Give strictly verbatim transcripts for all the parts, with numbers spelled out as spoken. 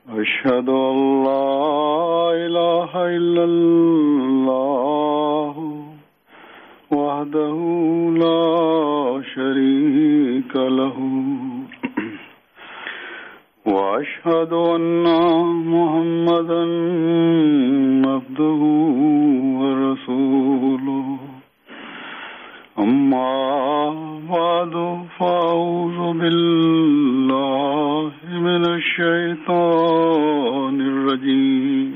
أشهد أن لا إله إلا الله وحده لا شريك له وأشهد أن محمدا عبده ورسوله أما بعد فأعوذ بالله من الشيطان الرجيم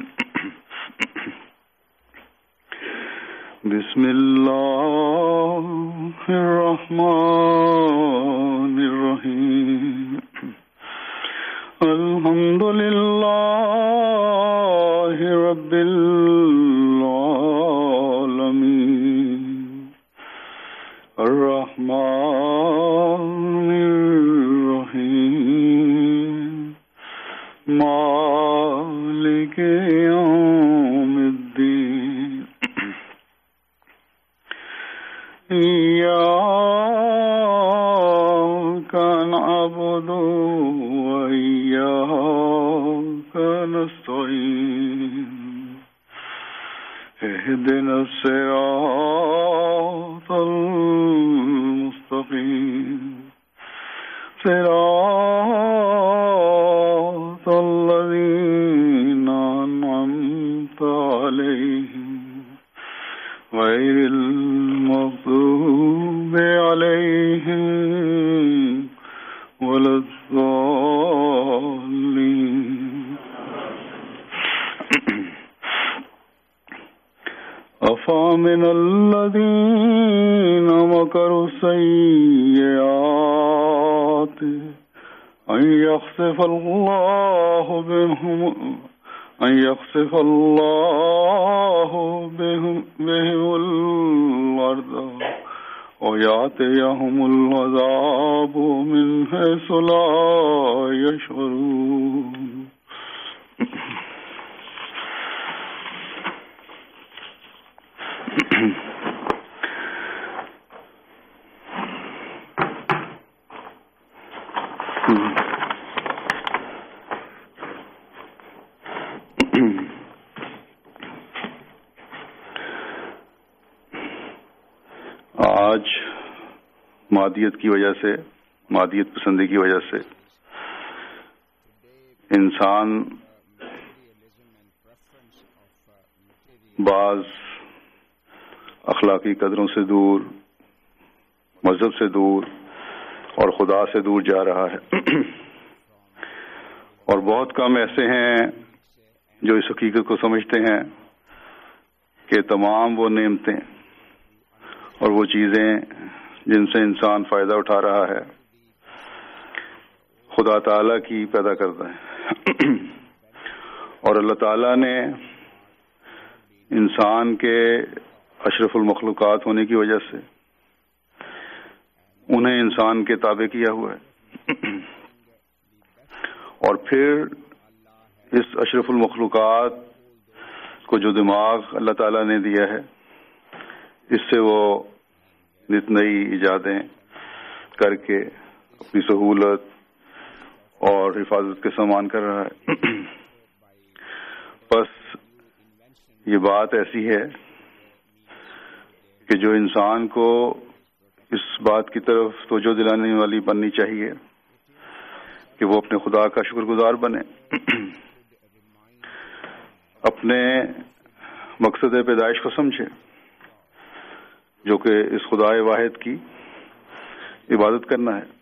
بسم الله الرحمن الرحيم الحمد لله رب العالمين الرحمن الرحيم مالك يوم الدين إياك نعبد وإياك نستعين اهدنا الصراط المستقيم صراط الذين أنعمت عليهم غير المغضوب عليهم ولا الضالين أفمن الذين مكروا السيئات أن يخسف الله بهم أن يخسف الله بهم بهم الأرض ويأتيهم العذاب من حيث لا يشعرون آج مادیت کی وجہ سے، مادیت پسندی کی وجہ سے انسان بعض اخلاقی قدروں سے دور، مذہب سے دور اور خدا سے دور جا رہا ہے، اور بہت کم ایسے ہیں جو اس حقیقت کو سمجھتے ہیں کہ تمام وہ نعمتیں اور وہ چیزیں جن سے انسان فائدہ اٹھا رہا ہے خدا تعالیٰ کی پیدا کرتا ہے، اور اللہ تعالیٰ نے انسان کے اشرف المخلوقات ہونے کی وجہ سے انہیں انسان کے تابع کیا ہوا ہے، اور پھر اس اشرف المخلوقات کو جو دماغ اللہ تعالیٰ نے دیا ہے اس سے وہ نت نئی ایجادیں کر کے اپنی سہولت اور حفاظت کے سامان کر رہا ہے۔ بس یہ بات ایسی ہے کہ جو انسان کو اس بات کی طرف توجہ دلانے والی بننی چاہیے کہ وہ اپنے خدا کا شکر گزار بنے، اپنے مقصد پیدائش کو سمجھے جو کہ اس خدا واحد کی عبادت کرنا ہے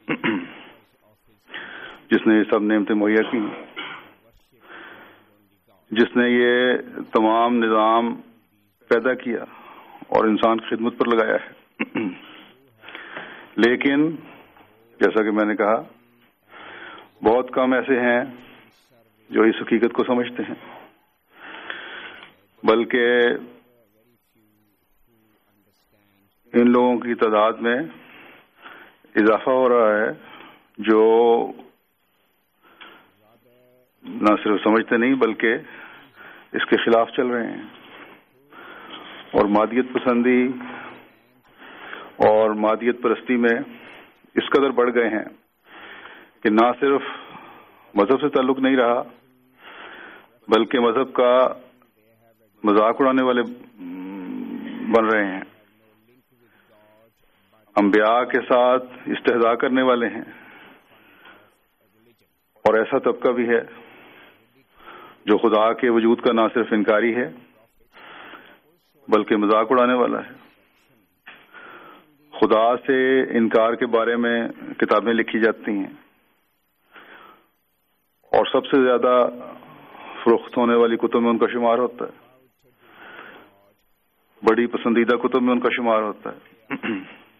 جس نے یہ سب نعمتیں مہیا کی، جس نے یہ تمام نظام پیدا کیا اور انسان کی خدمت پر لگایا ہے۔ لیکن جیسا کہ میں نے کہا بہت کم ایسے ہیں جو اس حقیقت کو سمجھتے ہیں، بلکہ ان لوگوں کی تعداد میں اضافہ ہو رہا ہے جو نہ صرف سمجھتے نہیں بلکہ اس کے خلاف چل رہے ہیں، اور مادیت پسندی اور مادیت پرستی میں اس قدر بڑھ گئے ہیں کہ نہ صرف مذہب سے تعلق نہیں رہا بلکہ مذہب کا مذاق اڑانے والے بن رہے ہیں، انبیاء کے ساتھ استہزاء کرنے والے ہیں، اور ایسا طبقہ بھی ہے جو خدا کے وجود کا نہ صرف انکاری ہے بلکہ مذاق اڑانے والا ہے۔ خدا سے انکار کے بارے میں کتابیں لکھی جاتی ہیں، اور سب سے زیادہ فروخت ہونے والی کتب میں ان کا شمار ہوتا ہے، بڑی پسندیدہ کتب میں ان کا شمار ہوتا ہے۔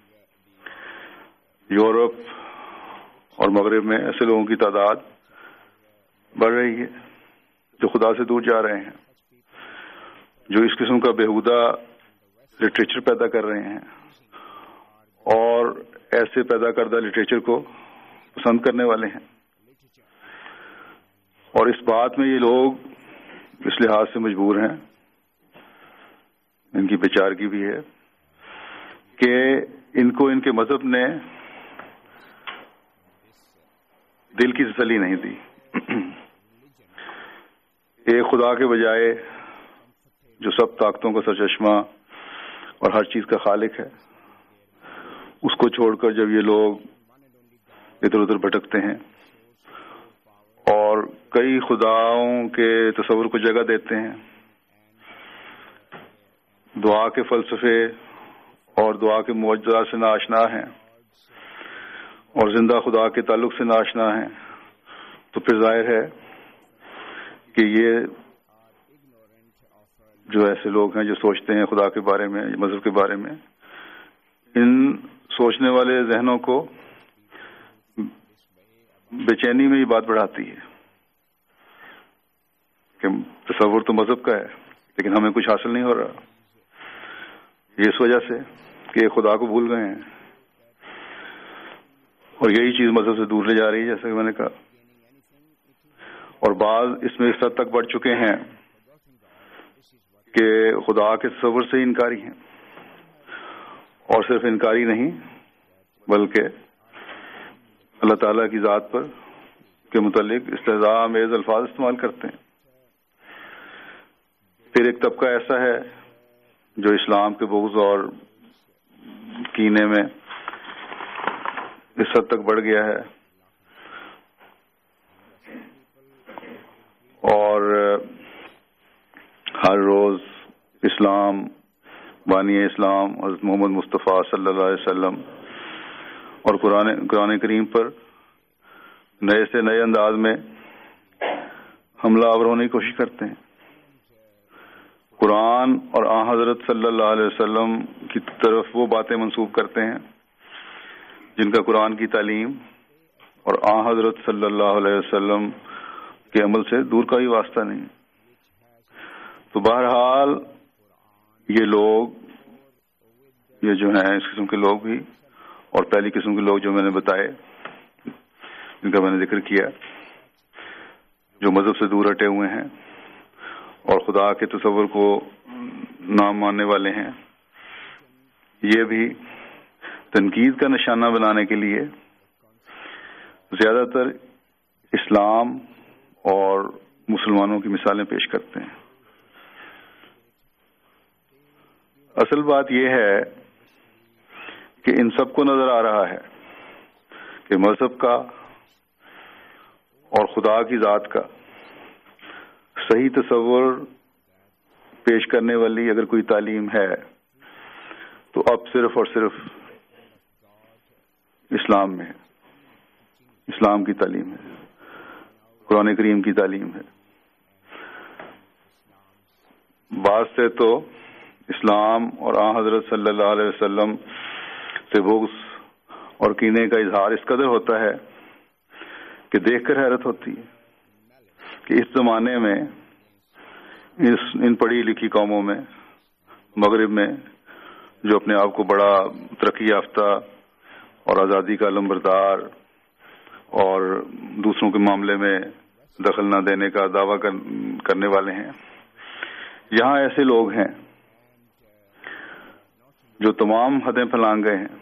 یورپ اور مغرب میں ایسے لوگوں کی تعداد بڑھ رہی ہے جو خدا سے دور جا رہے ہیں، جو اس قسم کا بیہودہ لٹریچر پیدا کر رہے ہیں اور ایسے پیدا کردہ لٹریچر کو پسند کرنے والے ہیں۔ اور اس بات میں یہ لوگ اس لحاظ سے مجبور ہیں، ان کی بیچارگی بھی ہے کہ ان کو ان کے مذہب نے دل کی تسلی نہیں دی۔ ایک خدا کے بجائے جو سب طاقتوں کا سرچشمہ اور ہر چیز کا خالق ہے، اس کو چھوڑ کر جب یہ لوگ ادھر ادھر بھٹکتے ہیں اور کئی خداؤں کے تصور کو جگہ دیتے ہیں، دعا کے فلسفے اور دعا کے معجزات سے ناآشنا ہیں اور زندہ خدا کے تعلق سے ناآشنا ہیں، تو پھر ظاہر ہے کہ یہ جو ایسے لوگ ہیں جو سوچتے ہیں خدا کے بارے میں، مذہب کے بارے میں، ان سوچنے والے ذہنوں کو بے چینی میں یہ بات بڑھاتی ہے کہ تصور تو مذہب کا ہے لیکن ہمیں کچھ حاصل نہیں ہو رہا، یہ اس وجہ سے کہ خدا کو بھول گئے ہیں، اور یہی چیز مذہب سے دور لے جا رہی ہے جیسا کہ میں نے کہا۔ اور بعض اس میں اس حد تک بڑھ چکے ہیں کہ خدا کے تصور سے ہی انکاری ہیں، اور صرف انکاری نہیں بلکہ اللہ تعالیٰ کی ذات پر کے متعلق استہزاء آمیز الفاظ استعمال کرتے ہیں۔ پھر ایک طبقہ ایسا ہے جو اسلام کے بغض اور کینے میں اس حد تک بڑھ گیا ہے اور ہر روز اسلام، بانی اسلام حضرت محمد مصطفیٰ صلی اللہ علیہ وسلم اور قرآن قرآن کریم پر نئے سے نئے انداز میں حملہ آور ہونے کی کوشش کرتے ہیں۔ قرآن اور آن حضرت صلی اللہ علیہ وسلم کی طرف وہ باتیں منسوب کرتے ہیں جن کا قرآن کی تعلیم اور آن حضرت صلی اللہ علیہ وسلم کے عمل سے دور کا ہی واسطہ نہیں۔ تو بہرحال یہ لوگ، یہ جو ہیں اس قسم کے لوگ بھی، اور پہلی قسم کے لوگ جو میں نے بتائے، جن کا میں نے ذکر کیا، جو مذہب سے دور ہٹے ہوئے ہیں اور خدا کے تصور کو نہ ماننے والے ہیں، یہ بھی تنقید کا نشانہ بنانے کے لیے زیادہ تر اسلام اور مسلمانوں کی مثالیں پیش کرتے ہیں۔ اصل بات یہ ہے کہ ان سب کو نظر آ رہا ہے کہ مذہب کا اور خدا کی ذات کا صحیح تصور پیش کرنے والی اگر کوئی تعلیم ہے تو اب صرف اور صرف اسلام میں ہے، اسلام کی تعلیم ہے، قرآن کریم کی تعلیم ہے۔ بعض سے تو اسلام اور آن حضرت صلی اللہ علیہ وسلم سے بغض اور کینے کا اظہار اس قدر ہوتا ہے کہ دیکھ کر حیرت ہوتی ہے کہ اس زمانے میں اس ان پڑھی لکھی قوموں میں، مغرب میں، جو اپنے آپ کو بڑا ترقی یافتہ اور آزادی کا علمبردار اور دوسروں کے معاملے میں دخل نہ دینے کا دعویٰ کرنے والے ہیں، یہاں ایسے لوگ ہیں جو تمام حدیں پھلانگ گئے ہیں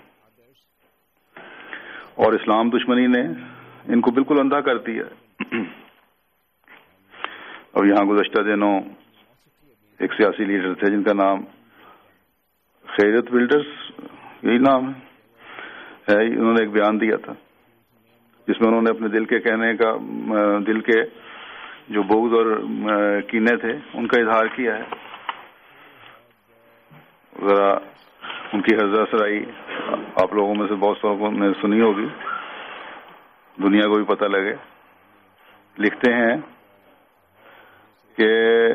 اور اسلام دشمنی نے ان کو بالکل اندھا کر دیا۔ اب یہاں گزشتہ دنوں ایک سیاسی لیڈر تھے جن کا نام خیریت بلڈرز یہی نام ہے، انہوں نے ایک بیان دیا تھا جس میں انہوں نے اپنے دل کے کہنے کا دل کے جو بغض اور کینے تھے ان کا اظہار کیا ہے. ذرا ان کی حضرہ سرائی آپ لوگوں میں سے بہت ساروں نے سنی ہوگی، دنیا کو بھی پتہ لگے. لکھتے ہیں کہ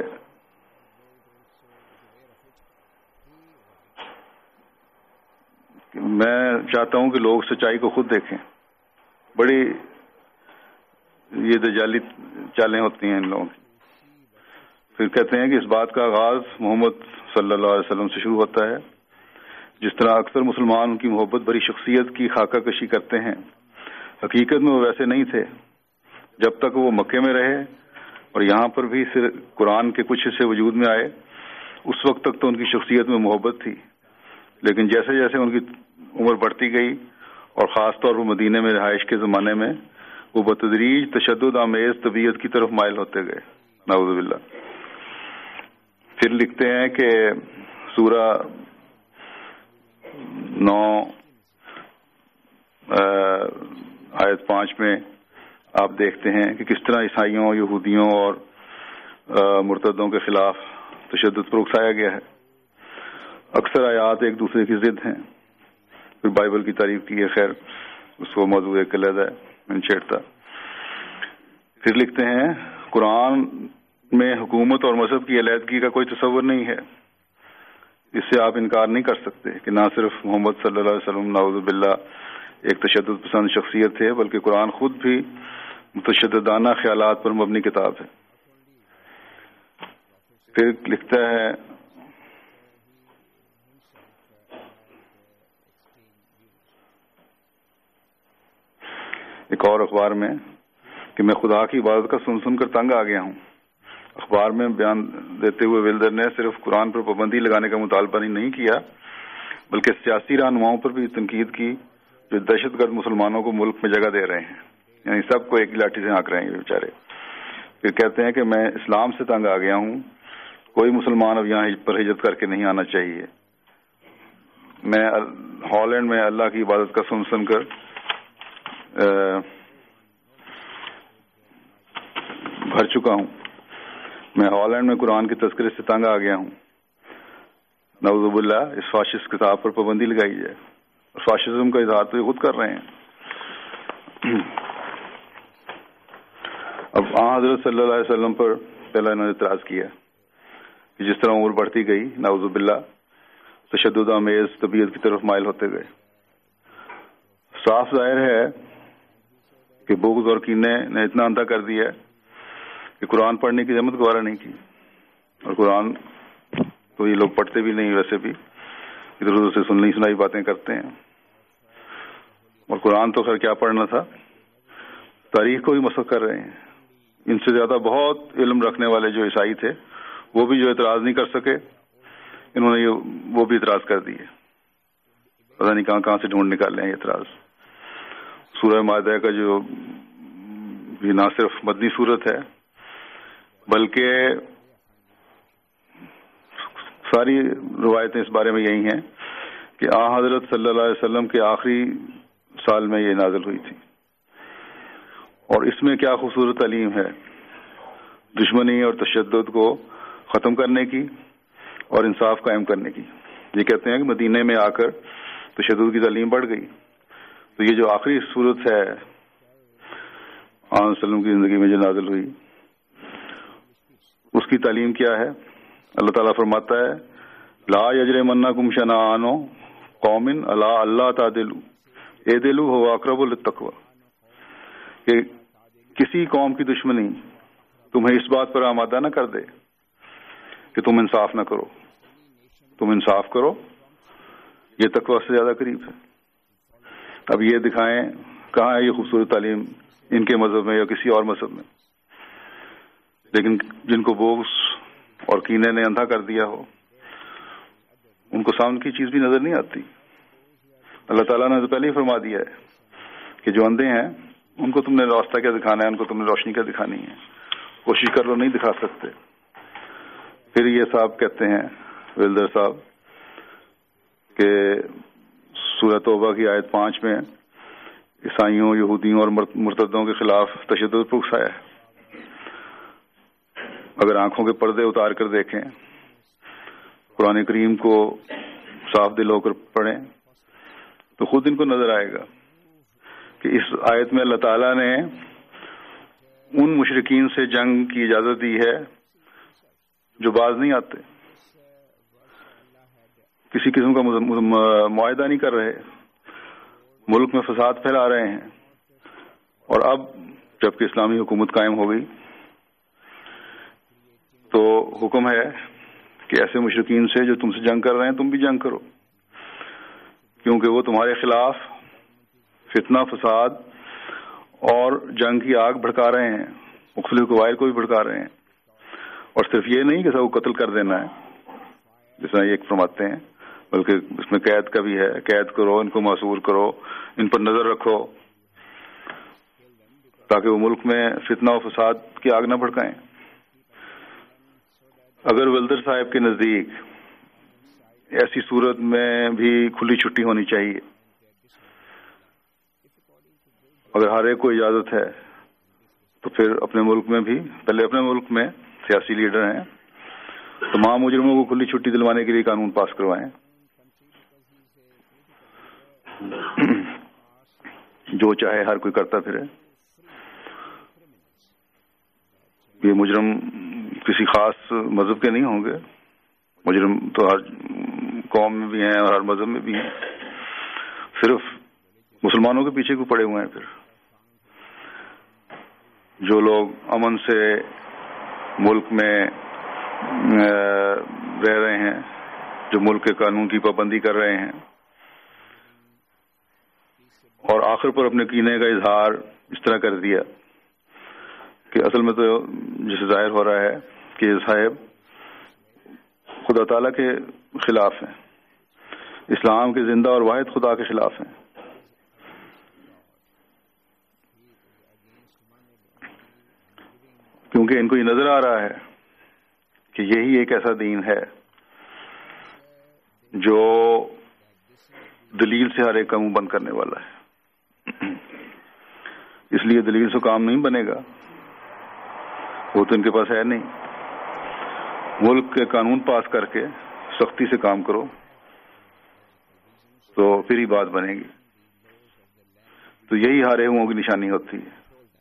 میں چاہتا ہوں کہ لوگ سچائی کو خود دیکھیں. بڑی یہ دجالی چالیں ہوتی ہیں ان لوگوں کی. پھر کہتے ہیں کہ اس بات کا آغاز محمد صلی اللہ علیہ وسلم سے شروع ہوتا ہے. جس طرح اکثر مسلمان ان کی محبت بھری شخصیت کی خاکہ کشی کرتے ہیں، حقیقت میں وہ ویسے نہیں تھے. جب تک وہ مکے میں رہے اور یہاں پر بھی صرف قرآن کے کچھ حصے وجود میں آئے، اس وقت تک تو ان کی شخصیت میں محبت تھی. لیکن جیسے جیسے ان کی عمر بڑھتی گئی اور خاص طور پر مدینے میں رہائش کے زمانے میں، وہ بتدریج تشدد آمیز طبیعت کی طرف مائل ہوتے گئے. نعوذ باللہ. پھر لکھتے ہیں کہ سورہ نو آیت پانچ میں آپ دیکھتے ہیں کہ کس طرح عیسائیوں، یہودیوں اور مرتدوں کے خلاف تشدد پر اکسایا گیا ہے. اکثر آیات ایک دوسرے کی ضد ہیں. پھر بائبل کی تعریف کی ہے، خیر اس کو موضوع ایک علیحدہ ہے، میں نہیں چھیڑتا. پھر لکھتے ہیں قرآن میں حکومت اور مذہب کی علیحدگی کا کوئی تصور نہیں ہے. اس سے آپ انکار نہیں کر سکتے کہ نہ صرف محمد صلی اللہ علیہ وسلم نعوذ باللہ ایک تشدد پسند شخصیت تھے، بلکہ قرآن خود بھی متشددانہ خیالات پر مبنی کتاب ہے. پھر لکھتا ہے ایک اور اخبار میں کہ میں خدا کی عبادت کا سن سن کر تنگ آ گیا ہوں. اخبار میں بیان دیتے ہوئے ولدر نے صرف قرآن پر پابندی لگانے کا مطالبہ نہیں کیا، بلکہ سیاسی رہنماؤں پر بھی تنقید کی جو دہشت گرد مسلمانوں کو ملک میں جگہ دے رہے ہیں. یعنی سب کو ایک لاٹھی سے ہانک رہے ہیں یہ بیچارے. پھر کہتے ہیں کہ میں اسلام سے تنگ آ گیا ہوں، کوئی مسلمان اب یہاں پر ہجرت کر کے نہیں آنا چاہیے. میں ہالینڈ میں اللہ کی عبادت کا سن سن کر بھر چکا ہوں. میں ہالینڈ میں قرآن کے تذکرے سے تنگ آ گیا ہوں. نعوذ باللہ اس فاشسٹ کتاب پر پابندی لگائی جائے. فاشزم کا اظہار تو یہ خود کر رہے ہیں. اب آن حضرت صلی اللہ علیہ وسلم پر پہلا انہوں نے اعتراض کیا کہ جس طرح عمر بڑھتی گئی نعوذ باللہ تشدد آمیز طبیعت کی طرف مائل ہوتے گئے. صاف ظاہر ہے کہ بغض اور کینے نے اتنا اندھا کر دیا کہ قرآن پڑھنے کی ہمت گوارا نہیں کی. اور قرآن تو یہ لوگ پڑھتے بھی نہیں، ویسے بھی ادھر ادھر سے سننی سنائی باتیں کرتے ہیں. اور قرآن تو خیر کیا پڑھنا تھا، تاریخ کو بھی مسخ کر رہے ہیں. ان سے زیادہ بہت علم رکھنے والے جو عیسائی تھے وہ بھی جو اعتراض نہیں کر سکے، انہوں نے یہ وہ بھی اعتراض کر دیے. پتہ نہیں کہاں کہاں سے ڈھونڈ نکال لیں یہ اعتراض. سورہ مائدہ کا جو یہ نہ صرف مدنی صورت ہے بلکہ ساری روایتیں اس بارے میں یہی ہیں کہ آ حضرت صلی اللہ علیہ وسلم کے آخری سال میں یہ نازل ہوئی تھی. اور اس میں کیا خوبصورت تعلیم ہے دشمنی اور تشدد کو ختم کرنے کی اور انصاف قائم کرنے کی. یہ کہتے ہیں کہ مدینے میں آ کر تشدد کی تعلیم بڑھ گئی. تو یہ جو آخری صورت ہے آن وسلم کی زندگی میں جو نازل ہوئی اس کی تعلیم کیا ہے؟ اللہ تعالیٰ فرماتا ہے لا یجرمنکم شنآن قوم علی اللہ تعدلوا اعدلوا هو اقرب للتقوی، کہ کسی قوم کی دشمنی تمہیں اس بات پر آمادہ نہ کر دے کہ تم انصاف نہ کرو. تم انصاف کرو، یہ تقوی سے زیادہ قریب ہے. اب یہ دکھائیں کہاں ہے یہ خوبصورت تعلیم ان کے مذہب میں یا کسی اور مذہب میں. لیکن جن کو بغض اور کینے نے اندھا کر دیا ہو ان کو سامنے کی چیز بھی نظر نہیں آتی. اللہ تعالیٰ نے تو پہلے ہی فرما دیا ہے کہ جو اندھے ہیں ان کو تم نے راستہ کیا دکھانا ہے، ان کو تم نے روشنی کیا دکھانی ہے. کوشش کر لو نہیں دکھا سکتے. پھر یہ صاحب کہتے ہیں ولدر صاحب کہ سورہ توبہ کی آیت پانچ میں عیسائیوں، یہودیوں اور مرتدوں کے خلاف تشدد پر اکسایا ہے. اگر آنکھوں کے پردے اتار کر دیکھیں، قرآن کریم کو صاف دل ہو کر پڑھیں تو خود ان کو نظر آئے گا کہ اس آیت میں اللہ تعالیٰ نے ان مشرکین سے جنگ کی اجازت دی ہے جو باز نہیں آتے، کسی قسم کا معاہدہ نہیں کر رہے، ملک میں فساد پھیلا رہے ہیں. اور اب جبکہ اسلامی حکومت قائم ہو گئی تو حکم ہے کہ ایسے مشرکین سے جو تم سے جنگ کر رہے ہیں تم بھی جنگ کرو، کیونکہ وہ تمہارے خلاف فتنہ، فساد اور جنگ کی آگ بھڑکا رہے ہیں، مختلف قبائل کو بھی بھڑکا رہے ہیں. اور صرف یہ نہیں کہ سب کو قتل کر دینا ہے جس طرح یہ فرماتے ہیں، بلکہ اس میں قید کا بھی ہے. قید کرو، ان کو معصور کرو، ان پر نظر رکھو تاکہ وہ ملک میں فتنہ و فساد کی آگ نہ بھڑکائیں. اگر ولدر صاحب کے نزدیک ایسی صورت میں بھی کھلی چھٹی ہونی چاہیے، اگر ہر ایک کو اجازت ہے تو پھر اپنے ملک میں بھی، پہلے اپنے ملک میں سیاسی لیڈر ہیں، تمام مجرموں کو کھلی چھٹی دلوانے کے لیے قانون پاس کروائیں، جو چاہے ہر کوئی کرتا پھرے. یہ مجرم کسی خاص مذہب کے نہیں ہوں گے، مجرم تو ہر قوم میں بھی ہیں اور ہر مذہب میں بھی ہیں، صرف مسلمانوں کے پیچھے کو پڑے ہوئے ہیں. پھر جو لوگ امن سے ملک میں رہ رہے ہیں، جو ملک کے قانون کی پابندی کر رہے ہیں اور آخر پر اپنے کینے کا اظہار اس طرح کر دیا کہ اصل میں تو جسے ظاہر ہو رہا ہے کہ یہ صاحب خدا تعالیٰ کے خلاف ہیں، اسلام کے زندہ اور واحد خدا کے خلاف ہیں. کیونکہ ان کو یہ نظر آ رہا ہے کہ یہی ایک ایسا دین ہے جو دلیل سے ہر ایک کا منہ بند کرنے والا ہے. اس لیے دلیل سے کام نہیں بنے گا، وہ تو ان کے پاس ہے نہیں. ملک کے قانون پاس کر کے سختی سے کام کرو تو پھر ہی بات بنے گی. تو یہی ہارے ہوں کی نشانی ہوتی ہے.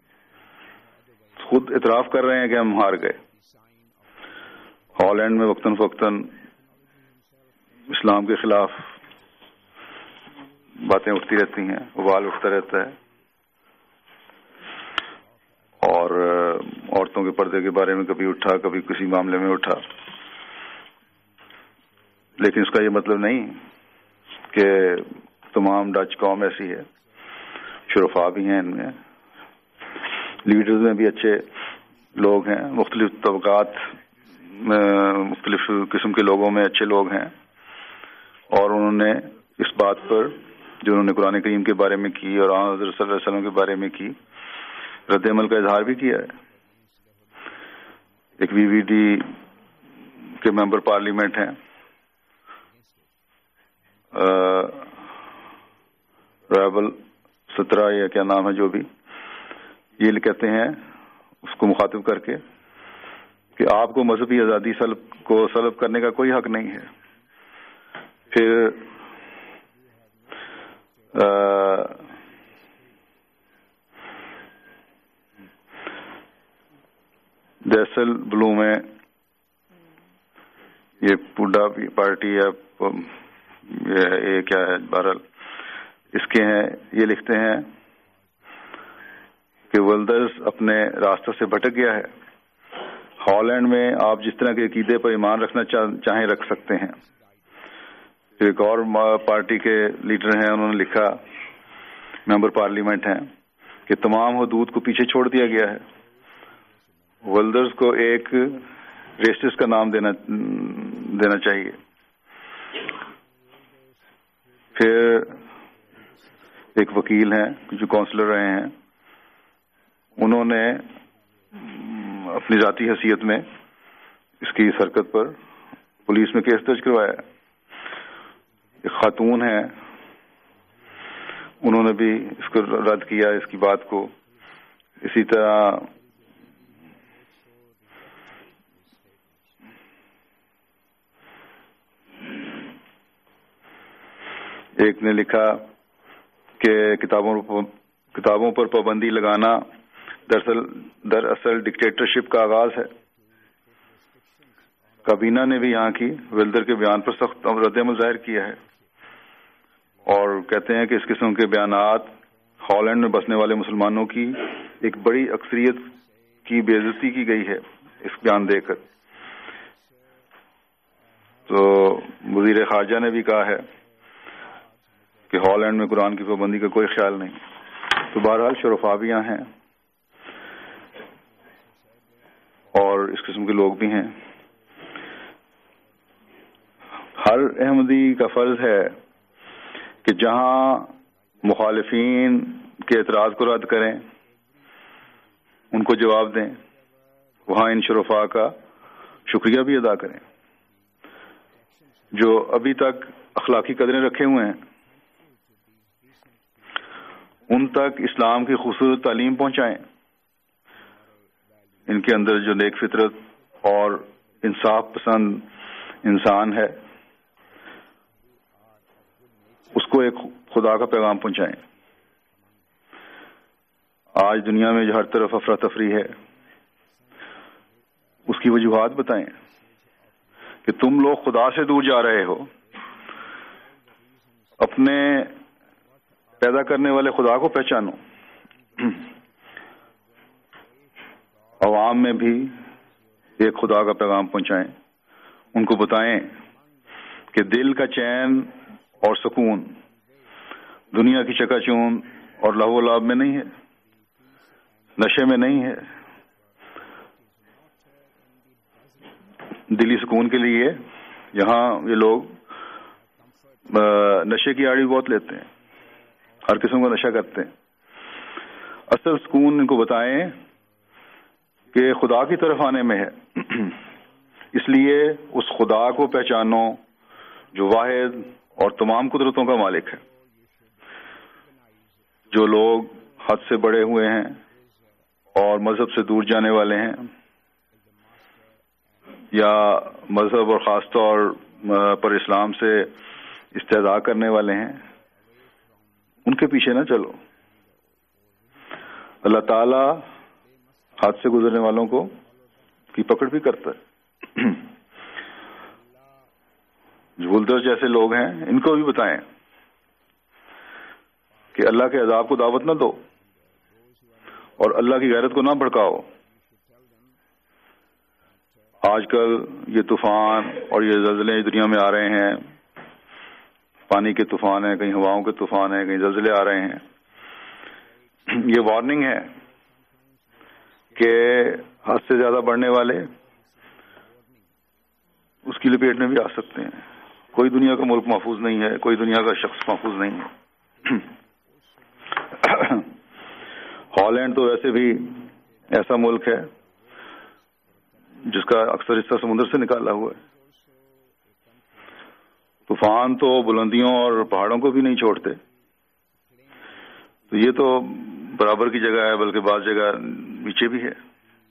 خود اعتراف کر رہے ہیں کہ ہم ہار گئے. ہالینڈ میں وقتاً فوقتاً اسلام کے خلاف باتیں اٹھتی رہتی ہیں، وبال اٹھتا رہتا ہے، اور عورتوں کے پردے کے بارے میں کبھی اٹھا، کبھی کسی معاملے میں اٹھا. لیکن اس کا یہ مطلب نہیں کہ تمام ڈچ قوم ایسی ہے. شرفاء بھی ہیں ان میں، لیڈرز میں بھی اچھے لوگ ہیں، مختلف طبقات میں مختلف قسم کے لوگوں میں اچھے لوگ ہیں، اور انہوں نے اس بات پر جو انہوں نے قرآن کریم کے بارے میں کی اور حضرت صلی اللہ علیہ وسلم کے بارے میں کی، رد عمل کا اظہار بھی کیا ہے. ایک وی وی ڈی کے ممبر پارلیمنٹ ہیں، رائبل سترہ یا کیا نام ہے، جو بھی، یہ کہتے ہیں اس کو مخاطب کر کے کہ آپ کو مذہبی آزادی سلب کو سلب کرنے کا کوئی حق نہیں ہے. پھر ڈیسل بلو میں یہ پوڈا پارٹی ہے، یہ کیا ہے، بہرحال اس کے ہیں، یہ لکھتے ہیں کہ ولدرز اپنے راستہ سے بھٹک گیا ہے. ہالینڈ میں آپ جس طرح کے عقیدے پر ایمان رکھنا چاہیں رکھ سکتے ہیں. ایک اور پارٹی کے لیڈر ہیں، انہوں نے لکھا، ممبر پارلیمنٹ ہیں، کہ تمام حدود کو پیچھے چھوڑ دیا گیا ہے. ولدرز کو ایک ریسسٹ کا نام دینا دینا چاہیے. پھر ایک وکیل ہیں جو کونسلر رہے ہیں، انہوں نے اپنی ذاتی حیثیت میں اس کی اس حرکت پر پولیس میں کیس درج کروایا. ایک خاتون ہے, انہوں نے بھی اس کو رد کیا, اس کی بات کو. اسی طرح ایک نے لکھا کہ کتابوں کتابوں پر پابندی لگانا دراصل دراصل ڈکٹیٹرشپ کا آغاز ہے. کابینہ نے بھی یہاں کی ولدر کے بیان پر سخت رد عمل ظاہر کیا ہے اور کہتے ہیں کہ اس قسم کے بیانات ہالینڈ میں بسنے والے مسلمانوں کی ایک بڑی اکثریت کی بے عزتی کی گئی ہے اس بیان دے کر. تو وزیر خارجہ نے بھی کہا ہے کہ ہالینڈ میں قرآن کی پابندی کا کوئی خیال نہیں. تو بہرحال شرفا بھی یہاں ہیں اور اس قسم کے لوگ بھی ہیں. ہر احمدی کا فرض ہے کہ جہاں مخالفین کے اعتراض کو رد کریں, ان کو جواب دیں, وہاں ان شرفا کا شکریہ بھی ادا کریں جو ابھی تک اخلاقی قدریں رکھے ہوئے ہیں. ان تک اسلام کی خوبصورت تعلیم پہنچائیں. ان کے اندر جو نیک فطرت اور انصاف پسند انسان ہے اس کو ایک خدا کا پیغام پہنچائیں. آج دنیا میں جو ہر طرف افراتفری ہے اس کی وجوہات بتائیں کہ تم لوگ خدا سے دور جا رہے ہو. اپنے پیدا کرنے والے خدا کو پہچانو. عوام میں بھی ایک خدا کا پیغام پہنچائیں. ان کو بتائیں کہ دل کا چین اور سکون دنیا کی چکا چون اور لہو و لعب میں نہیں ہے, نشے میں نہیں ہے. دلی سکون کے لیے یہاں یہ لوگ نشے کی آڑی بہت لیتے ہیں, ہر قسم کا نشہ کرتے ہیں. اصل سکون ان کو بتائیں کہ خدا کی طرف آنے میں ہے. اس لیے اس خدا کو پہچانو جو واحد اور تمام قدرتوں کا مالک ہے. جو لوگ حد سے بڑے ہوئے ہیں اور مذہب سے دور جانے والے ہیں یا مذہب اور خاص طور پر اسلام سے استہزاء کرنے والے ہیں, ان کے پیچھے نہ چلو. اللہ تعالی حد سے گزرنے والوں کو کی پکڑ بھی کرتا ہے. جو ولدر جیسے لوگ ہیں ان کو بھی بتائیں کہ اللہ کے عذاب کو دعوت نہ دو اور اللہ کی غیرت کو نہ بھڑکاؤ. آج کل یہ طوفان اور یہ زلزلے دنیا میں آ رہے ہیں, پانی کے طوفان ہیں, کہیں ہواؤں کے طوفان ہیں, کہیں زلزلے آ رہے ہیں. یہ وارننگ ہے کہ حد سے زیادہ بڑھنے والے اس کی لپیٹ میں بھی آ سکتے ہیں. کوئی دنیا کا ملک محفوظ نہیں ہے, کوئی دنیا کا شخص محفوظ نہیں ہے. ہالینڈ تو ویسے بھی ایسا ملک ہے جس کا اکثر حصہ سمندر سے نکالا ہوا ہے. طوفان تو بلندیوں اور پہاڑوں کو بھی نہیں چھوڑتے. تو یہ تو برابر کی جگہ ہے, بلکہ بعض جگہ نیچے بھی ہے.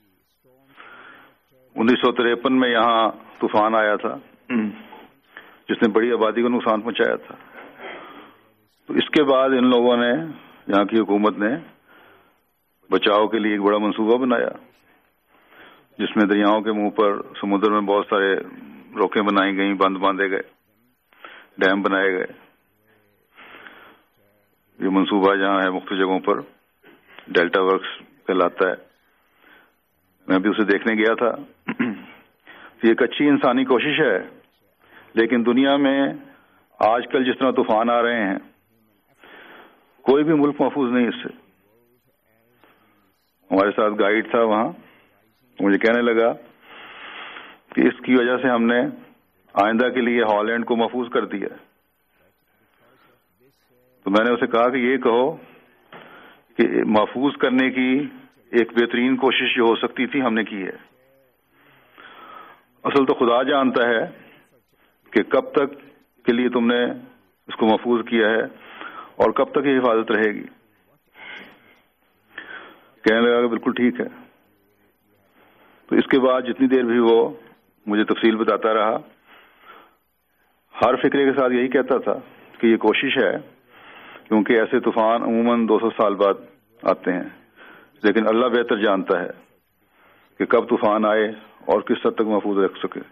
انیس سو تریپن میں یہاں طوفان آیا تھا جس نے بڑی آبادی کو نقصان پہنچایا تھا. تو اس کے بعد ان لوگوں نے, یہاں کی حکومت نے بچاؤ کے لیے ایک بڑا منصوبہ بنایا جس میں دریاؤں کے منہ پر سمندر میں بہت سارے روکیں بنائی گئیں, بند باندھے گئے, ڈیم بنائے گئے. یہ منصوبہ جہاں ہے مختلف جگہوں پر ڈیلٹا ورکس کہلاتا ہے. میں بھی اسے دیکھنے گیا تھا. یہ ایک اچھی انسانی کوشش ہے, لیکن دنیا میں آج کل جس طرح طوفان آ رہے ہیں کوئی بھی ملک محفوظ نہیں اس سے. ہمارے ساتھ گائیڈ تھا وہاں, مجھے کہنے لگا کہ اس کی وجہ سے ہم نے آئندہ کے لیے ہالینڈ کو محفوظ کر دیا. تو میں نے اسے کہا کہ یہ کہو کہ محفوظ کرنے کی ایک بہترین کوشش جو ہو سکتی تھی ہم نے کی ہے. اصل تو خدا جانتا ہے کہ کب تک کے لیے تم نے اس کو محفوظ کیا ہے اور کب تک یہ حفاظت رہے گی. کہنے لگا کہ بالکل ٹھیک ہے. تو اس کے بعد جتنی دیر بھی وہ مجھے تفصیل بتاتا رہا، ہر فکرے کے ساتھ یہی کہتا تھا کہ یہ کوشش ہے، کیونکہ ایسے طوفان عموماً دو سو سال بعد آتے ہیں، لیکن اللہ بہتر جانتا ہے کہ کب طوفان آئے اور کس حد تک محفوظ رکھ سکے.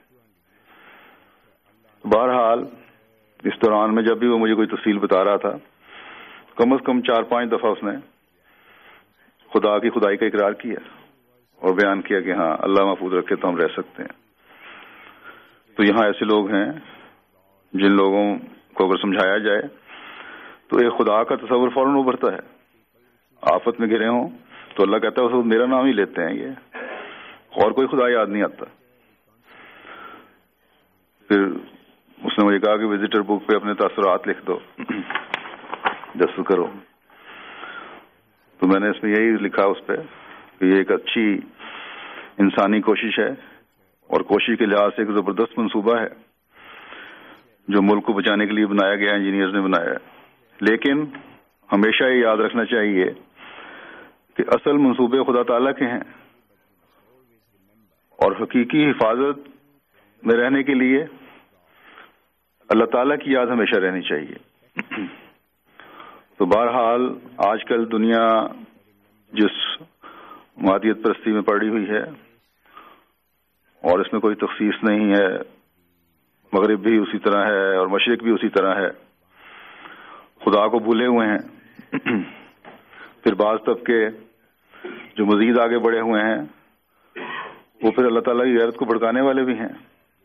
بہرحال اس دوران میں جب بھی وہ مجھے کوئی تفصیل بتا رہا تھا، کم از کم چار پانچ دفعہ اس نے خدا کی خدائی کا اقرار کیا اور بیان کیا کہ ہاں اللہ محفوظ رکھے تو ہم رہ سکتے ہیں. تو یہاں ایسے لوگ ہیں جن لوگوں کو اگر سمجھایا جائے تو ایک خدا کا تصور فوراً ابھرتا ہے. آفت میں گرے ہوں تو اللہ کہتا ہے اس وقت میرا نام ہی لیتے ہیں، یہ اور کوئی خدا یاد نہیں آتا. پھر اس نے مجھے کہا کہ وزٹر بک پہ اپنے تاثرات لکھ دو، دستخط کرو. تو میں نے اس میں یہی لکھا اس پہ کہ یہ ایک اچھی انسانی کوشش ہے اور کوشش کے لحاظ سے ایک زبردست منصوبہ ہے جو ملک کو بچانے کے لیے بنایا گیا، انجینئرز نے بنایا ہے. لیکن ہمیشہ یہ یاد رکھنا چاہیے کہ اصل منصوبے خدا تعالیٰ کے ہیں اور حقیقی حفاظت میں رہنے کے لیے اللہ تعالیٰ کی یاد ہمیشہ رہنی چاہیے. تو بہرحال آج کل دنیا جس مادیت پرستی میں پڑی ہوئی ہے اور اس میں کوئی تخصیص نہیں ہے، مغرب بھی اسی طرح ہے اور مشرق بھی اسی طرح ہے، خدا کو بھولے ہوئے ہیں. پھر بعض طبقے جو مزید آگے بڑھے ہوئے ہیں وہ پھر اللہ تعالیٰ کی غیرت کو بھڑکانے والے بھی ہیں.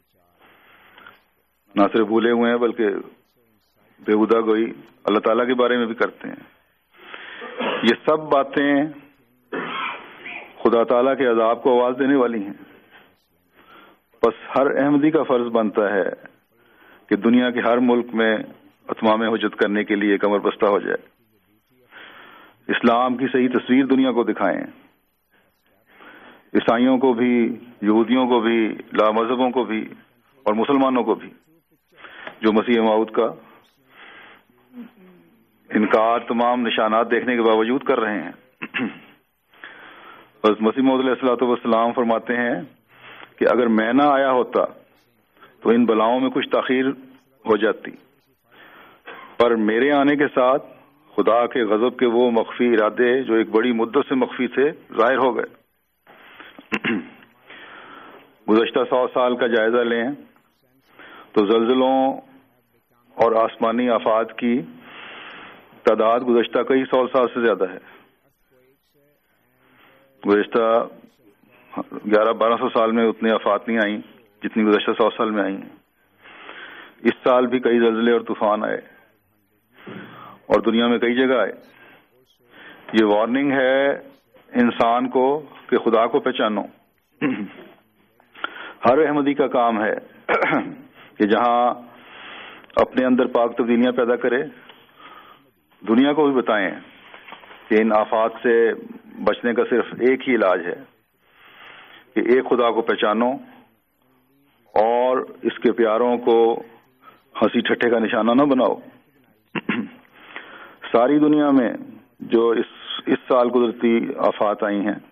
نہ صرف بھولے ہوئے ہیں بلکہ بےہودہ گوئی اللہ تعالیٰ کے بارے میں بھی کرتے ہیں. یہ سب باتیں خدا تعالیٰ کے عذاب کو آواز دینے والی ہیں. بس ہر احمدی کا فرض بنتا ہے کہ دنیا کے ہر ملک میں اتمام حجت کرنے کے لیے کمر بستہ ہو جائے، اسلام کی صحیح تصویر دنیا کو دکھائیں، عیسائیوں کو بھی، یہودیوں کو بھی، لا مذہبوں کو بھی اور مسلمانوں کو بھی جو مسیح موعود کا انکار تمام نشانات دیکھنے کے باوجود کر رہے ہیں. بس مسیح موعود علیہ الصلوۃ والسلام فرماتے ہیں کہ اگر میں نہ آیا ہوتا تو ان بلاؤں میں کچھ تاخیر ہو جاتی، پر میرے آنے کے ساتھ خدا کے غضب کے وہ مخفی ارادے جو ایک بڑی مدت سے مخفی تھے ظاہر ہو گئے. گزشتہ سو سال کا جائزہ لیں تو زلزلوں اور آسمانی آفات کی تعداد گزشتہ کئی سو سال سے زیادہ ہے. گزشتہ گیارہ بارہ سو سال میں اتنی آفات نہیں آئیں جتنی گزشتہ سو سال میں آئی ہیں. اس سال بھی کئی زلزلے اور طوفان آئے اور دنیا میں کئی جگہ آئے. یہ وارننگ ہے انسان کو کہ خدا کو پہچانو. ہر احمدی کا کام ہے کہ جہاں اپنے اندر پاک تبدیلیاں پیدا کرے، دنیا کو بھی بتائیں کہ ان آفات سے بچنے کا صرف ایک ہی علاج ہے کہ ایک خدا کو پہچانو اور اس کے پیاروں کو ہنسی ٹھٹھے کا نشانہ نہ بناؤ. ساری دنیا میں جو اس اس سال قدرتی آفات آئی ہیں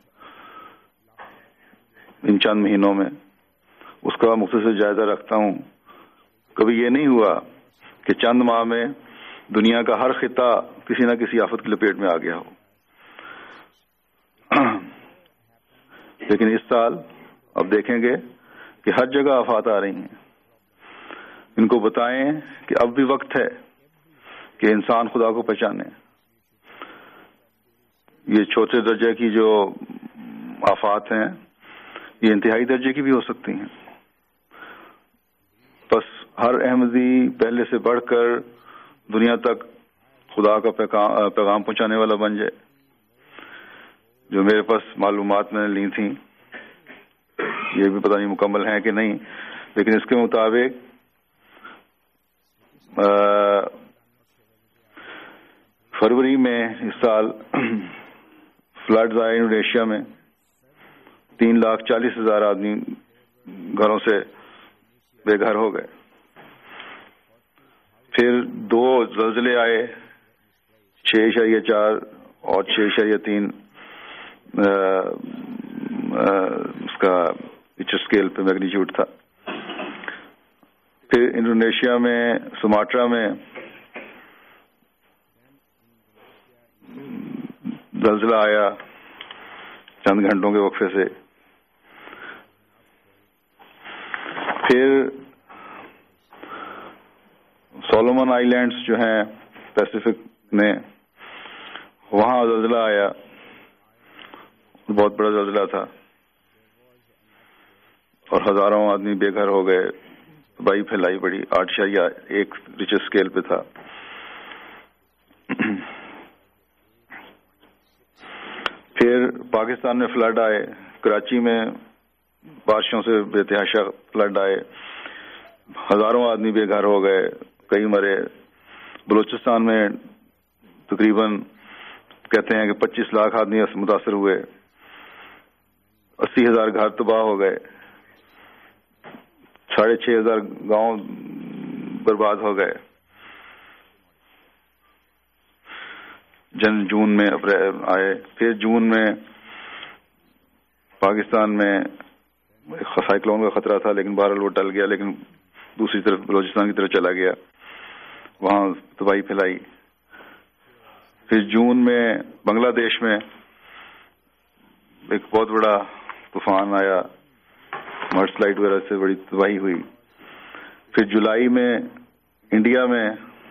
ان چند مہینوں میں، اس کا مختصر جائزہ رکھتا ہوں. کبھی یہ نہیں ہوا کہ چند ماہ میں دنیا کا ہر خطہ کسی نہ کسی آفت کی لپیٹ میں آ گیا ہو. لیکن اس سال اب دیکھیں گے کہ ہر جگہ آفات آ رہی ہیں. ان کو بتائیں کہ اب بھی وقت ہے کہ انسان خدا کو پہچانے. یہ چھوٹے درجے کی جو آفات ہیں یہ انتہائی درجے کی بھی ہو سکتی ہیں. بس ہر احمدی پہلے سے بڑھ کر دنیا تک خدا کا پیغام پہنچانے والا بن جائے. جو میرے پاس معلومات میں نے لی تھیں، یہ بھی پتہ نہیں مکمل ہیں کہ نہیں، لیکن اس کے مطابق فروری میں اس سال فلڈز آئے انڈونیشیا میں، تین لاکھ چالیس ہزار آدمی گھروں سے بے گھر ہو گئے. پھر دو زلزلے آئے، چھ اشاریہ چار اور چھ اشاریہ تین اس کا رچر اسکیل پہ میگنیچیوڈ تھا. پھر انڈونیشیا میں سماٹرا میں زلزلہ آیا چند گھنٹوں کے وقفے سے. پھر سولومن آئی لینڈس جو ہیں پیسیفک میں، وہاں زلزلہ آیا، بہت بڑا زلزلہ تھا اور ہزاروں آدمی بے گھر ہو گئے، تباہی پھیلائی بڑی، آٹھ اشاریہ ایک رچر اسکیل پہ تھا. پھر پاکستان میں فلڈ آئے، کراچی میں بارشوں سے بے تحاشا فلڈ آئے، ہزاروں آدمی بے گھر ہو گئے، کئی مرے. بلوچستان میں تقریباً کہتے ہیں کہ پچیس لاکھ آدمی متاثر ہوئے، اسی ہزار گھر تباہ ہو گئے، ساڑھے چھ ہزار گاؤں برباد ہو گئے. جن جون میں آئے. پھر جون میں پاکستان میں سائیکلون کا خطرہ تھا، لیکن بہرحال وہ ٹل گیا، لیکن دوسری طرف بلوچستان کی طرف چلا گیا، وہاں تباہی پھیلائی. پھر جون میں بنگلہ دیش میں ایک بہت بڑا طوفان آیا، مرڈ سلائڈ وغیرہ سے بڑی تباہی ہوئی. پھر جولائی میں انڈیا میں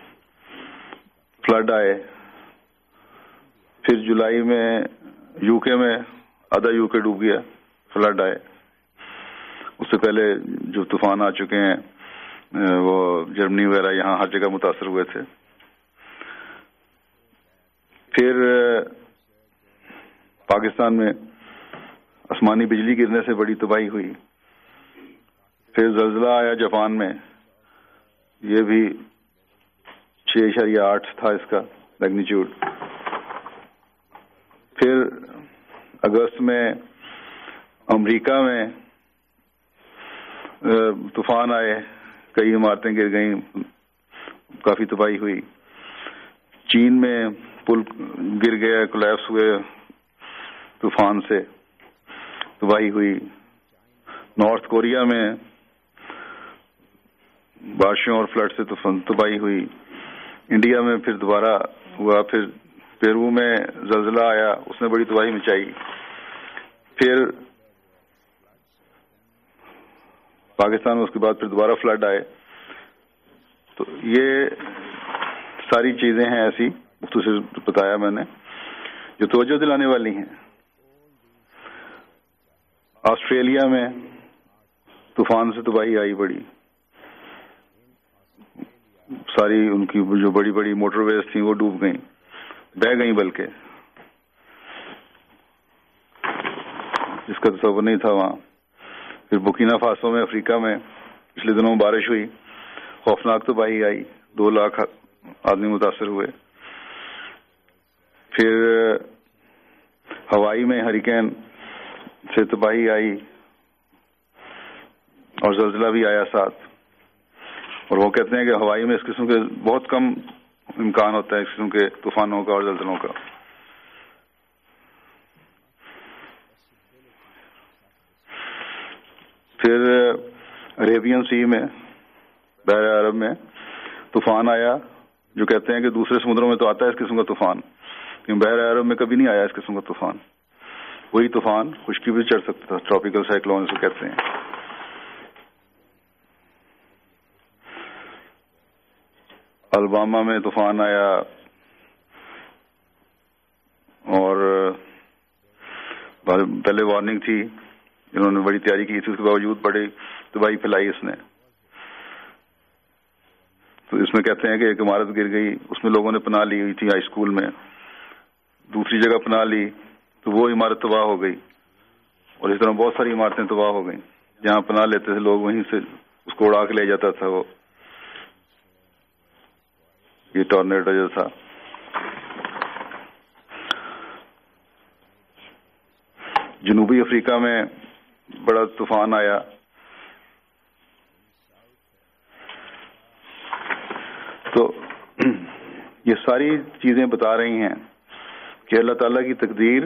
فلڈ آئے. پھر جولائی میں یو کے میں آدھا یو کے ڈوب گیا، فلڈ آئے. اس سے پہلے جو طوفان آ چکے ہیں وہ جرمنی وغیرہ یہاں ہر جگہ متاثر ہوئے تھے. پھر پاکستان میں آسمانی بجلی گرنے سے بڑی تباہی ہوئی. پھر زلزلہ آیا جاپان میں، یہ بھی چھ اشاریہ آٹھ تھا اس کا میگنیچیوڈ. پھر اگست میں امریکہ میں طوفان آئے، کئی عمارتیں گر گئیں، کافی تباہی ہوئی. چین میں پل گر گیا، کولیپس ہوئے طوفان سے، تباہی ہوئی. نارتھ کوریا میں بارشوں اور فلڈ سے تباہی ہوئی. انڈیا میں پھر دوبارہ ہوا. پھر پیرو میں زلزلہ آیا، اس نے بڑی تباہی مچائی. پھر پاکستان میں اس کے بعد پھر دوبارہ فلڈ آئے. تو یہ ساری چیزیں ہیں ایسی مختصر بتایا میں نے جو توجہ دلانے والی ہیں. آسٹریلیا میں طوفان سے تباہی آئی بڑی، ساری ان کی جو بڑی بڑی موٹر ویز تھیں وہ ڈوب گئیں، بہہ گئیں، بلکہ جس کا تصور نہیں تھا وہاں. پھر بورکینا فاسو میں افریقہ میں پچھلے دنوں بارش ہوئی، خوفناک تباہی آئی، دو لاکھ آدمی متاثر ہوئے. پھر ہوائی میں ہریکین سے تباہی آئی اور زلزلہ بھی آیا ساتھ. اور وہ کہتے ہیں کہ ہوائی میں اس قسم کے بہت کم امکان ہوتا ہے اس قسم کے طوفانوں کا اور زلزلوں کا. پھر عربین سی میں، بحر عرب میں طوفان آیا، جو کہتے ہیں کہ دوسرے سمندروں میں تو آتا ہے اس قسم کا طوفان، لیکن بحر عرب میں کبھی نہیں آیا اس قسم کا طوفان. وہی طوفان خشکی بھی چڑھ سکتا تھا، ٹراپیکل سائیکلون اسے کہتے ہیں. الباما میں طوفان آیا اور پہلے وارننگ تھی، انہوں نے بڑی تیاری کی تھی، اس کے باوجود بڑی تباہی پھیلائی اس نے. تو اس میں کہتے ہیں کہ ایک عمارت گر گئی، اس میں لوگوں نے پناہ لی ہوئی تھی ہائی اسکول میں، دوسری جگہ پناہ لی تو وہ عمارت تباہ ہو گئی، اور اس طرح بہت ساری عمارتیں تباہ ہو گئیں. جہاں پناہ لیتے تھے لوگ وہیں سے اس کو اڑا کے لے جاتا تھا وہ یہ ٹورنیڈو جو تھا. جنوبی افریقہ میں بڑا طوفان آیا، تو یہ ساری چیزیں بتا رہی ہیں کہ اللہ تعالیٰ کی تقدیر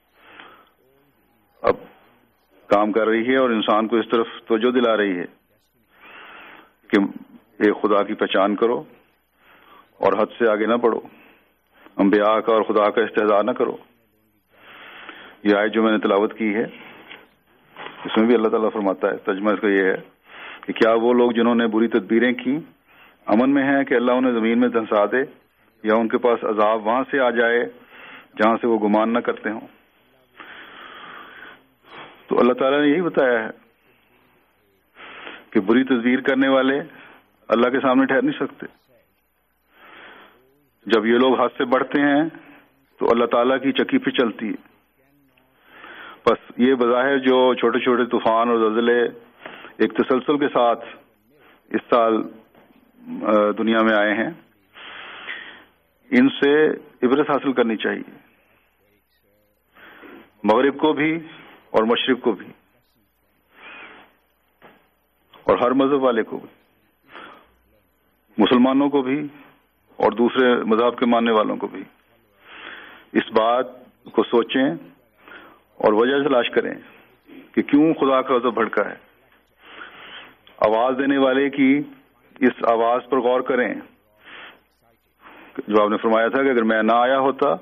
اب کام کر رہی ہے اور انسان کو اس طرف توجہ دلا رہی ہے کہ ایک خدا کی پہچان کرو اور حد سے آگے نہ بڑھو، انبیاء کا اور خدا کا استہزاء نہ کرو۔ یہ آیت جو میں نے تلاوت کی ہے اس میں بھی اللہ تعالیٰ فرماتا ہے، ترجمہ اس کا یہ ہے کہ کیا وہ لوگ جنہوں نے بری تدبیریں کی امن میں ہیں کہ اللہ انہیں زمین میں دھنسا دے یا ان کے پاس عذاب وہاں سے آ جائے جہاں سے وہ گمان نہ کرتے ہوں۔ تو اللہ تعالیٰ نے یہی بتایا ہے کہ بری تدبیر کرنے والے اللہ کے سامنے ٹھہر نہیں سکتے۔ جب یہ لوگ حد سے بڑھتے ہیں تو اللہ تعالیٰ کی چکی پہ چلتی ہے۔ بس یہ بظاہر جو چھوٹے چھوٹے طوفان اور زلزلے ایک تسلسل کے ساتھ اس سال دنیا میں آئے ہیں، ان سے عبرت حاصل کرنی چاہیے، مغرب کو بھی اور مشرق کو بھی، اور ہر مذہب والے کو بھی، مسلمانوں کو بھی اور دوسرے مذہب کے ماننے والوں کو بھی اس بات کو سوچیں اور وجہ تلاش کریں کہ کیوں خدا کا غضب بھڑکا ہے۔ آواز دینے والے کی اس آواز پر غور کریں جو آپ نے فرمایا تھا کہ اگر میں نہ آیا ہوتا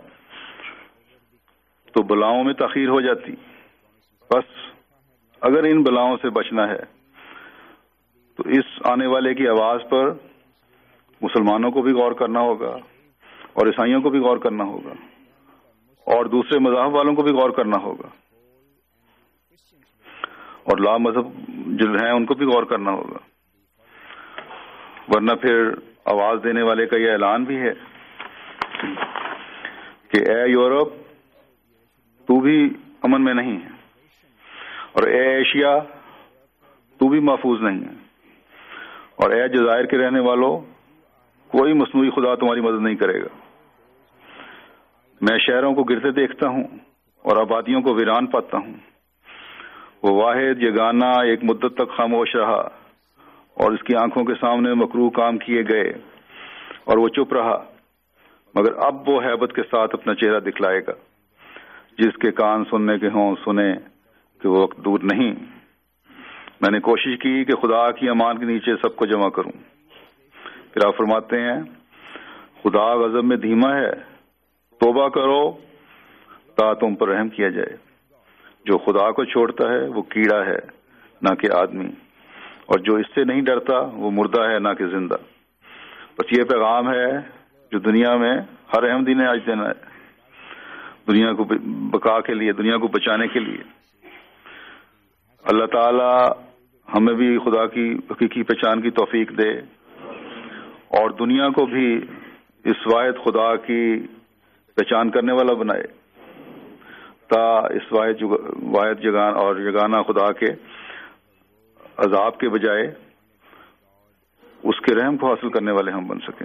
تو بلاؤں میں تاخیر ہو جاتی۔ بس اگر ان بلاؤں سے بچنا ہے تو اس آنے والے کی آواز پر مسلمانوں کو بھی غور کرنا ہوگا اور عیسائیوں کو بھی غور کرنا ہوگا اور دوسرے مذاہب والوں کو بھی غور کرنا ہوگا اور لا مذہب جو ہیں ان کو بھی غور کرنا ہوگا، ورنہ پھر آواز دینے والے کا یہ اعلان بھی ہے کہ اے یورپ تو بھی امن میں نہیں ہے اور اے ایشیا تو بھی محفوظ نہیں ہے اور اے جزائر کے رہنے والوں کوئی مصنوعی خدا تمہاری مدد نہیں کرے گا۔ میں شہروں کو گرتے دیکھتا ہوں اور آبادیوں کو ویران پاتا ہوں۔ وہ واحد یگانہ ایک مدت تک خاموش رہا اور اس کی آنکھوں کے سامنے مکروہ کام کیے گئے اور وہ چپ رہا، مگر اب وہ ہیبت کے ساتھ اپنا چہرہ دکھلائے گا۔ جس کے کان سننے کے ہوں سنے کہ وہ وقت دور نہیں۔ میں نے کوشش کی کہ خدا کی امان کے نیچے سب کو جمع کروں۔ پھر آپ فرماتے ہیں خدا غضب میں دھیما ہے، توبہ کرو تا تم پر رحم کیا جائے۔ جو خدا کو چھوڑتا ہے وہ کیڑا ہے نہ کہ آدمی، اور جو اس سے نہیں ڈرتا وہ مردہ ہے نہ کہ زندہ۔ بس یہ پیغام ہے جو دنیا میں ہر احمدی نے آج دینا ہے، دنیا کو بقا کے لیے، دنیا کو بچانے کے لیے۔ اللہ تعالی ہمیں بھی خدا کی حقیقی پہچان کی توفیق دے اور دنیا کو بھی اس واحد خدا کی پہچان کرنے والا بنائے، تا اس واحد واحد یگان اور یگانہ خدا کے عذاب کے بجائے اس کے رحم کو حاصل کرنے والے ہم بن سکیں۔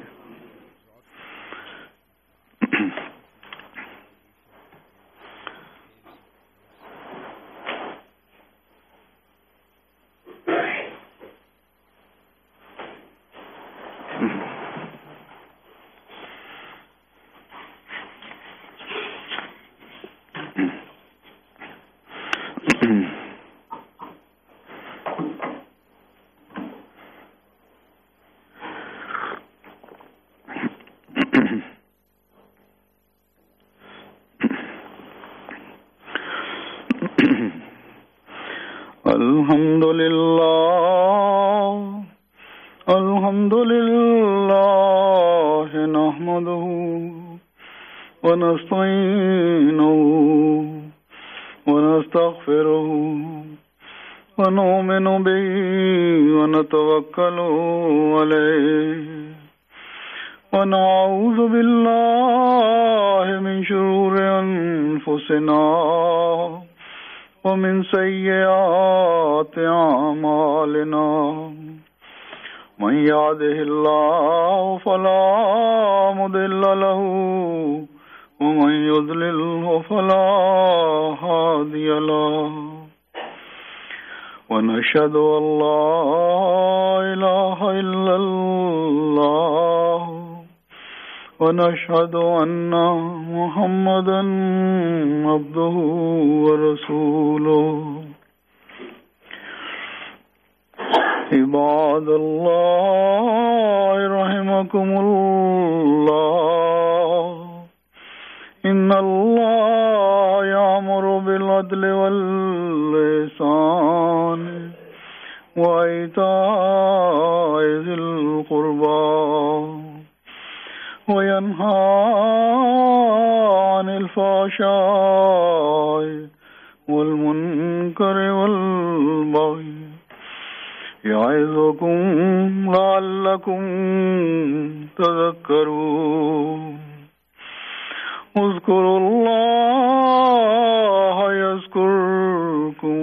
الحمد للہ الحمد للہ نحمده ونستعینه ونستغفره ونؤمن به ونتوکل علیہ ونعوذ باللہ من شرور انفسنا ومن سیئات اعمالنا من يهده الله فلا مضل له ومن يضلله فلا هادي له ونشهد أن لا إله إلا الله ونشهد أن محمدا عبده ورسوله عباد الله رحمكم الله إن الله يأمر بالعدل والإحسان وإيتاء ذي القربى وينهى عن الفحشاء والمنكر والبغي يعظكم لعلكم تذكرون اذكروا الله يذكركم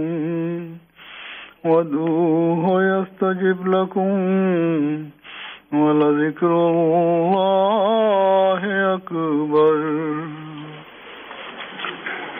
وادعوه يستجب لكم ولذكر الله أكبر.